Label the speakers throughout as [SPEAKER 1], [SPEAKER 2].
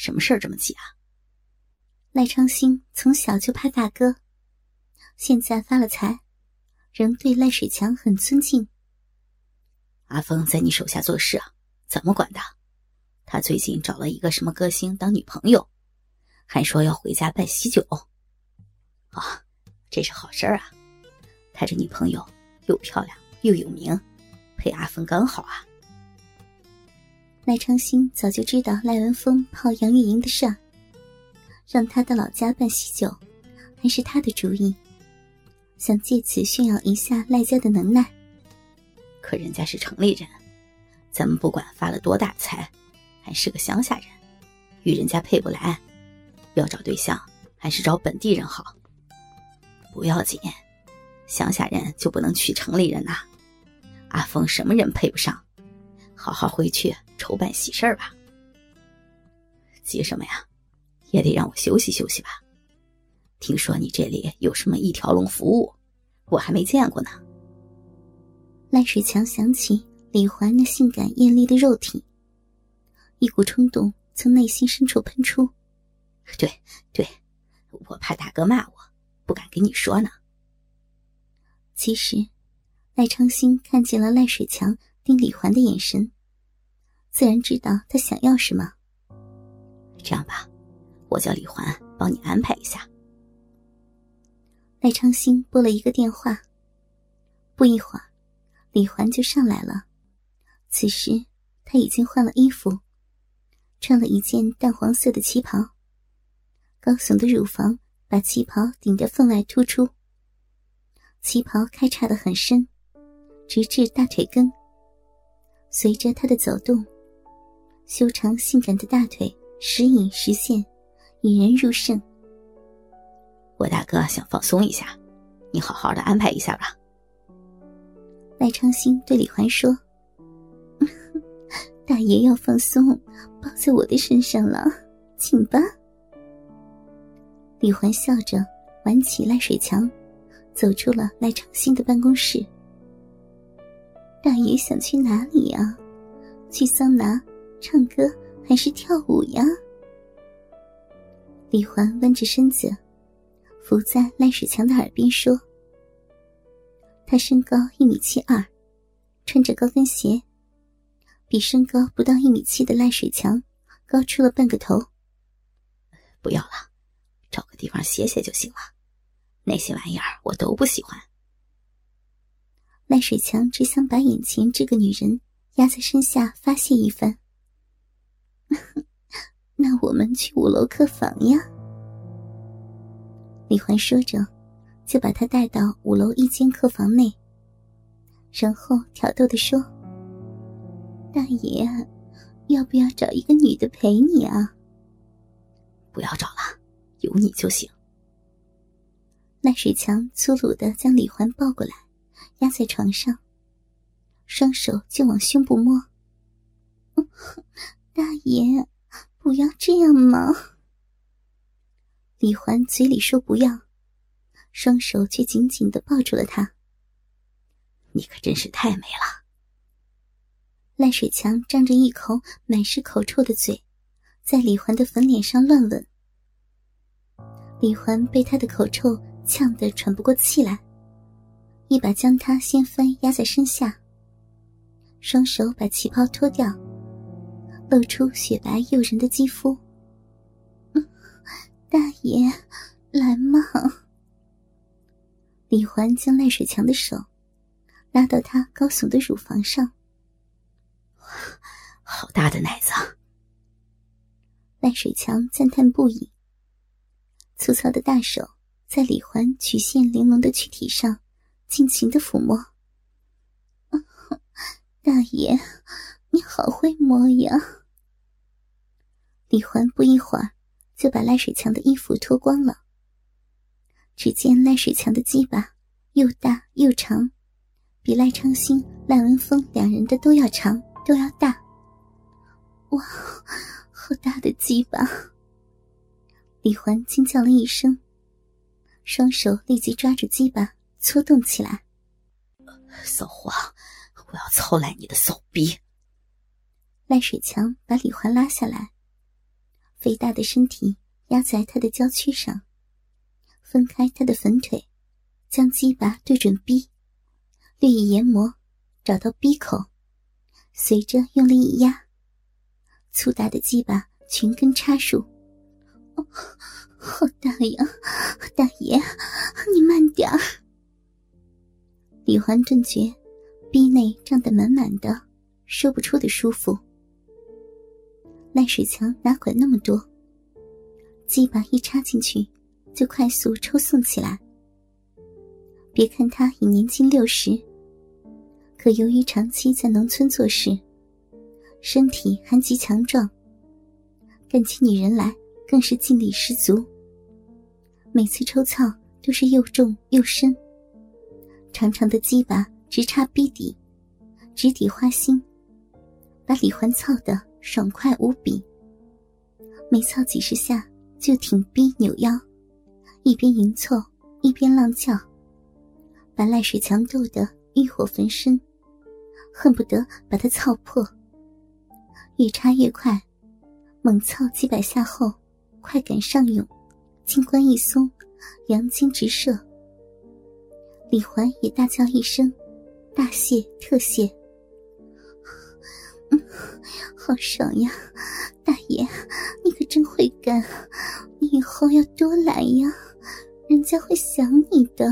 [SPEAKER 1] 什么事儿这么急啊？
[SPEAKER 2] 赖昌星从小就怕大哥，现在发了财，仍对赖水强很尊敬。
[SPEAKER 1] 阿峰在你手下做事啊，怎么管的？他最近找了一个什么歌星当女朋友，还说要回家办喜酒。啊，这是好事啊！他这女朋友又漂亮又有名，配阿峰刚好啊。
[SPEAKER 2] 赖昌星早就知道赖文峰泡杨玉莹的事儿，让他到老家办喜酒，还是他的主意，想借此炫耀一下赖家的能耐。
[SPEAKER 1] 可人家是城里人，咱们不管发了多大财，还是个乡下人，与人家配不来，要找对象还是找本地人好。不要紧，乡下人就不能娶城里人呐？阿峰什么人配不上？好好回去筹办喜事儿吧。急什么呀？也得让我休息休息吧。听说你这里有什么一条龙服务，我还没见过呢。
[SPEAKER 2] 赖水强想起李环那性感艳丽的肉体，一股冲动从内心深处喷出。
[SPEAKER 1] 对，我怕大哥骂我，不敢跟你说呢。
[SPEAKER 2] 其实赖昌星看见了赖水强盯李环的眼神，自然知道他想要什么。
[SPEAKER 1] 这样吧，我叫李环帮你安排一下。
[SPEAKER 2] 赖昌星拨了一个电话，不一会儿李环就上来了。此时他已经换了衣服，穿了一件淡黄色的旗袍，高耸的乳房把旗袍顶得分外突出，旗袍开叉得很深，直至大腿根。随着他的走动，修长性感的大腿时隐时现，引人入胜。
[SPEAKER 1] 我大哥想放松一下，你好好的安排一下吧。
[SPEAKER 2] 赖昌星对李环说，大爷要放松，包在我的身上了，请吧。李环笑着挽起赖水强，走出了赖昌星的办公室。大爷想去哪里呀？去桑拿、唱歌还是跳舞呀？李环弯着身子伏在赖水强的耳边说。他身高1.72米，穿着高跟鞋，比身高不到1.7米的赖水强高出了半个头。
[SPEAKER 1] 不要了，找个地方歇歇就行了，那些玩意儿我都不喜欢。
[SPEAKER 2] 赖水强只想把眼前这个女人压在身下发泄一番。那我们去5楼客房呀。李环说着就把她带到5楼一间客房内，然后挑逗地说，大爷，要不要找一个女的陪你啊？
[SPEAKER 1] 不要找了，有你就行。
[SPEAKER 2] 赖水强粗鲁地将李环抱过来，压在床上，双手就往胸部摸。大爷，不要这样嘛。李环嘴里说不要，双手却紧紧地抱住了他。
[SPEAKER 1] 你可真是太美了。
[SPEAKER 2] 赖水强张着一口满是口臭的嘴，在李环的粉脸上乱吻。李环被他的口臭呛得喘不过气来，一把将他掀翻压在身下，双手把旗袍脱掉，露出雪白诱人的肌肤。大爷，来嘛。李环将赖水强的手拉到他高耸的乳房上。
[SPEAKER 1] 好大的奶子。
[SPEAKER 2] 赖水强赞叹不已，粗糙的大手在李环曲线玲珑的躯体上尽情地抚摸。大爷，你好会摸呀。李环不一会儿就把赖水强的衣服脱光了，只见赖水强的鸡巴又大又长，比赖昌星、赖文峰两人的都要长，都要大。哇，好大的鸡巴！李环惊叫了一声，双手立即抓住鸡巴搓动起来。
[SPEAKER 1] 骚货，我要操烂你的骚逼！
[SPEAKER 2] 赖水强把李环拉下来， 肥大的身体压在他的娇躯上，分开他的粉腿，将鸡巴对准逼，略一研磨，找到逼口，随着用力一压，粗大的鸡巴全根插入。哦，好大呀，大爷，你慢点儿。李环顿觉逼内胀得满满的，说不出的舒服。赖水强哪管那么多，鸡巴一插进去就快速抽送起来。别看他已年近60，可由于长期在农村做事，身体还极强壮，干起女人来更是劲力十足。每次抽操都是又重又深，长长的鸡巴直插逼底，直抵花心，把李环操得爽快无比。每操几十下就挺逼扭腰，一边迎凑一边浪叫，把赖水强斗得欲火焚身，恨不得把他操破。越插越快，猛操几百下后，快感上涌，金冠一松，阳精直射。李环也大叫一声，大谢特谢。好爽呀，大爷，你可真会干，你以后要多来呀，人家会想你的。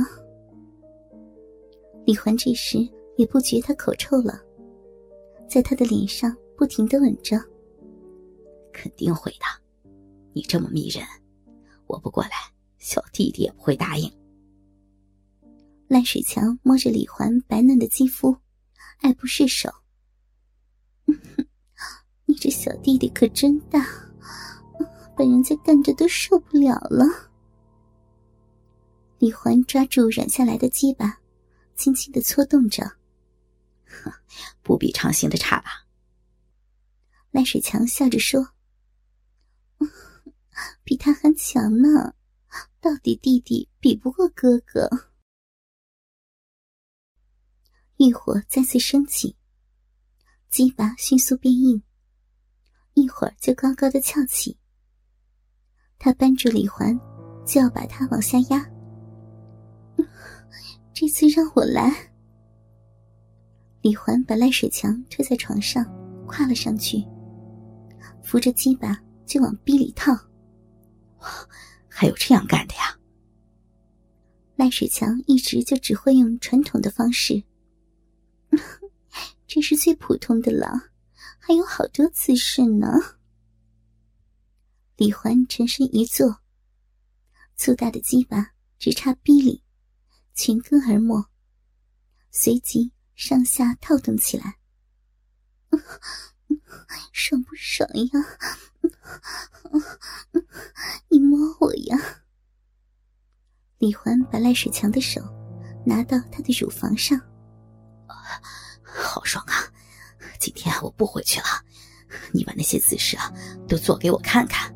[SPEAKER 2] 李环这时也不觉他口臭了，在他的脸上不停地吻着。
[SPEAKER 1] 肯定会的，你这么迷人，我不过来，小弟弟也不会答应。
[SPEAKER 2] 赖水强摸着李环白嫩的肌肤，爱不释手。你这小弟弟可真大，把人家干着都受不了了。李环抓住软下来的鸡巴，轻轻地搓动着。
[SPEAKER 1] 不比长兴的差吧？
[SPEAKER 2] 赖水强笑着说，比他还强呢，到底弟弟比不过哥哥。欲火再次升起，鸡巴迅速变硬，一会儿就高高的翘起。他扳住李环，就要把他往下压。这次让我来。李环把赖水强推在床上，跨了上去，扶着鸡巴就往逼里套。
[SPEAKER 1] 还有这样干的呀？
[SPEAKER 2] 赖水强一直就只会用传统的方式，这是最普通的了，还有好多姿势呢。李环沉身一坐，粗大的鸡巴直插逼里，全根而没，随即上下套动起来。爽不爽呀？你摸我呀？李环把赖水强的手拿到他的乳房上。
[SPEAKER 1] 好爽啊，今天我不回去了，你把那些姿势都做给我看看。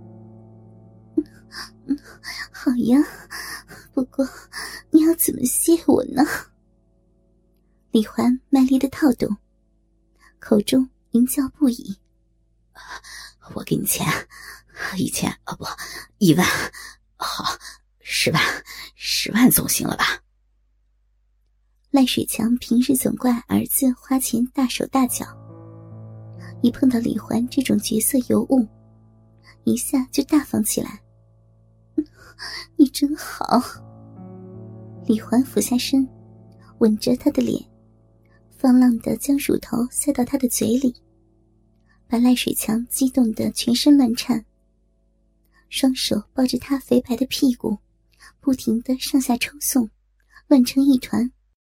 [SPEAKER 2] 好呀，不过你要怎么谢我呢？李环卖力的套动，口中淫叫不已。
[SPEAKER 1] 我给你钱，1000不，1万，好，10万总行了吧？
[SPEAKER 2] 赖水强平日总怪儿子花钱大手大脚，一碰到李环这种绝色尤物，一下就大方起来。你真好。李环俯下身，吻着他的脸，放浪地将乳头塞到他的嘴里，把赖水强激动得全身乱颤，双手抱着他肥白的屁股，不停地上下抽送，乱成一团。